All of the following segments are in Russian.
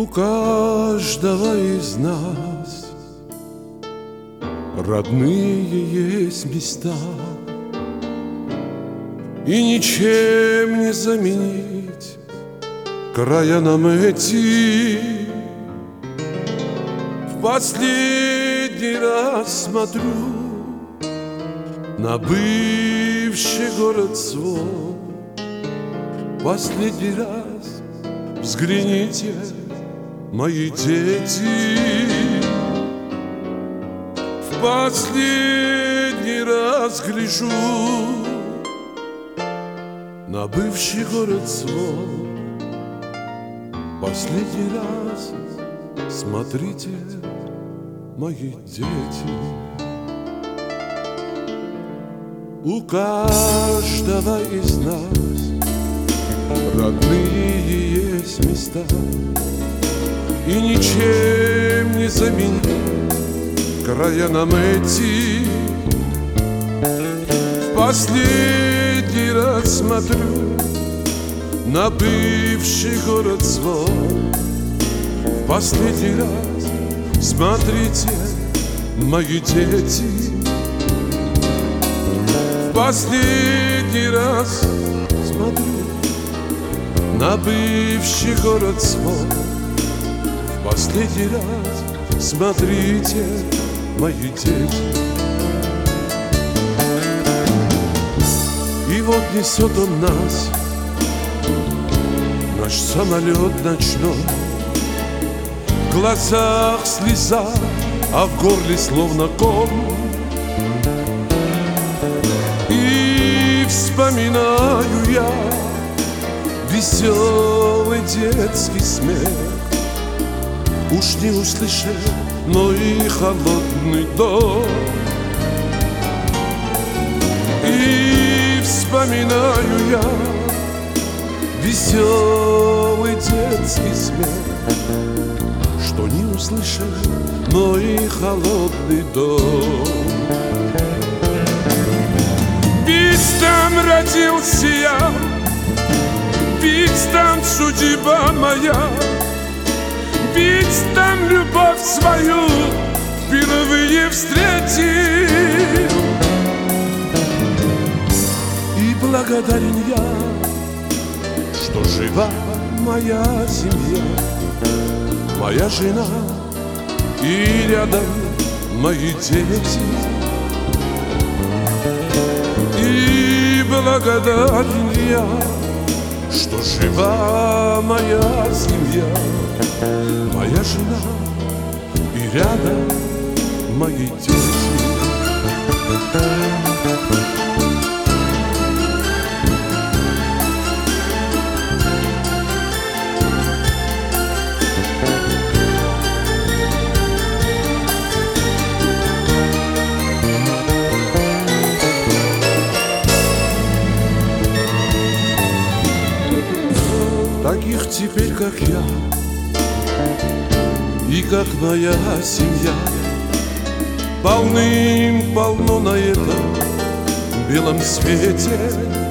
каждого из нас родные есть места, и ничем не заменить края нам эти. В последний раз смотрю на бывший город свой. Последний раз взгляните, мои дети. В последний раз гляжу на бывший город свой. Последний раз смотрите, мои дети. У каждого из нас родные есть места, и ничем не заменить края нам эти. В последний раз смотрю на бывший город свой. В последний раз смотрите, мои дети. В последний раз смотрю на бывший город свой. В последний раз смотрите, мои дети. И вот несет он нас, наш самолет ночной. В глазах слеза, а в горле словно ком. И вспоминаю я веселый детский смех. Уж не услышал, но и холодный дом. И вспоминаю я веселый детский смех, что не услышал, но и холодный дом. Ведь там родился я, ведь там судьба моя, ведь там любовь свою впервые встретил. И благодарен я, что жива моя семья, моя жена и рядом мои дети. И благодарен я, что жива моя семья, моя жена и рядом мои дети. Таких теперь, как я, и как моя семья, полным-полно на этом белом свете.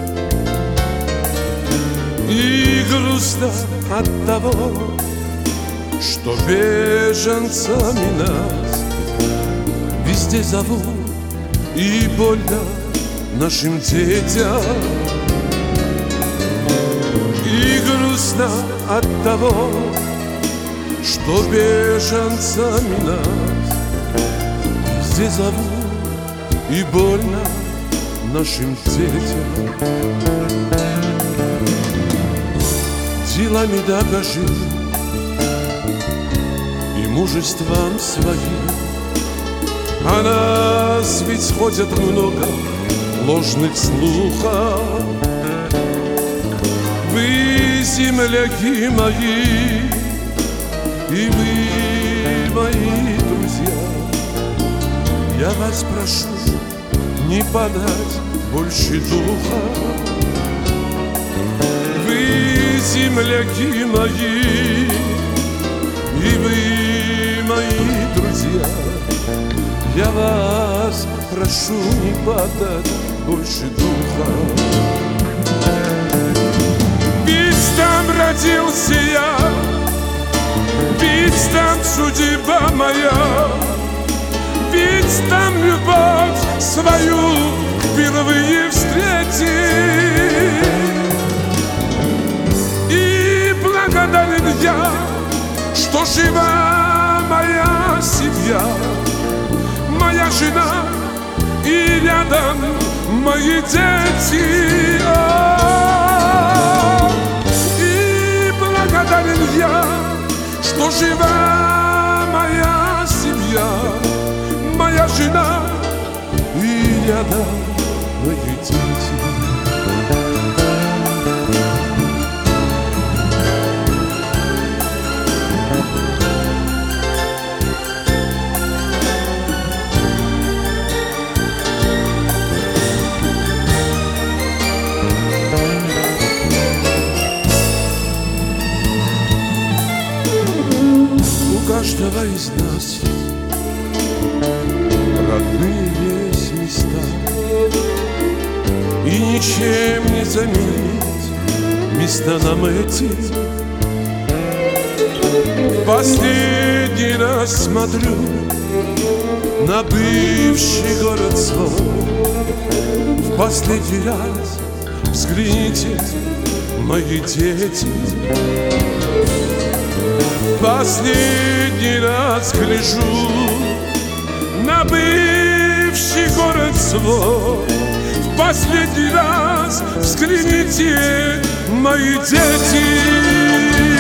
И грустно от того, что беженцами нас везде зовут, и больно нашим детям. И грустно от того, что беженцами нас везде зовут, и больно нашим детям. Делами докажи и мужеством своим. О нас ведь ходят много ложных слухов. Вы, земляки мои, и вы, мои друзья, я вас прошу не подать больше духа. Вы, земляки мои, и вы, мои друзья, я вас прошу не подать больше духа. Ведь там родился я, судьба моя, ведь там любовь свою впервые встретил. И благодарен я, что жива моя семья, моя жена и рядом мои дети. И благодарен я, что жива моя семья, моя жена и рядом мои дети. У каждого из нас родные есть места, и ничем не заменить места нам эти. Последний раз смотрю на бывший город свой. В последний раз взгляните, мои дети. Последний раз гляжу на бывший город свой. В последний раз взгляните, мои дети.